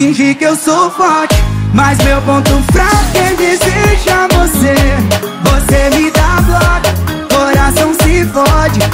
fingir que eu sou forte, mas meu ponto fraco é desejar você. Você me dá bloco, coração se fode.